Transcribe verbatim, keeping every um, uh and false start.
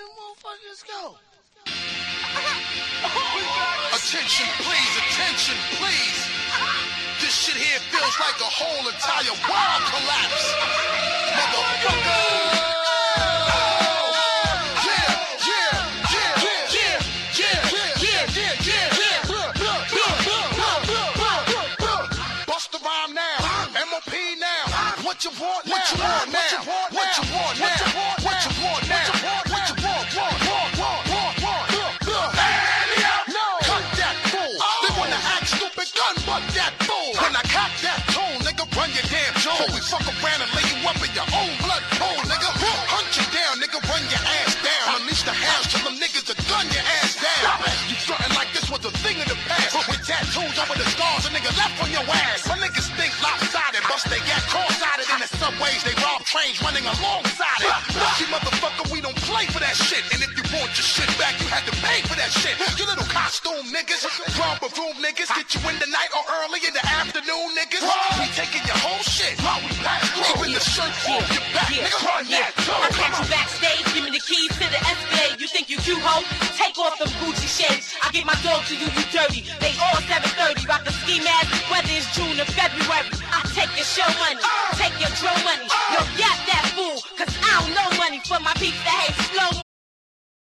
Then motherfuckers go. Attention, please, attention, please. This shit here feels like a whole entire world collapse. Motherfucker. What you want now? What you want now? What you want now? What you want now? What you want? Want, want, want, want, want. No, cut that fool. They wanna act stupid, gun butt that fool. When I cock that tone, nigga, run your damn jaw. We fuck around and lay you up in your own blood pool, nigga. Hunt you down, nigga, run your ass down. Unleash the house till them niggas to gun your ass down. You frontin' like this was a thing in the past. With tattoos over the scars, a nigga left on your ass. My niggas think lopsided, bust they got cross-sided in the subways. They rob trains running alongside it. Lucky motherfucker, we don't play for that shit. And if you want your shit back, you had to pay for that shit. You little costume niggas, romper room niggas, get you in the night or early in the afternoon niggas. We taking your whole shit. Even the shirt off your back, yeah, nigga, run yeah. that door. I catch you backstage, give me the keys to the Escalade. You think you cute, ho? Take off them Gucci shades. I get my dog to you, you dirty. They all seven thirty, rock a ski mask, whether it's June or February. I take your show money, take your drill money. Yo, gas that fool, cause I don't know money for my peeps that hate slow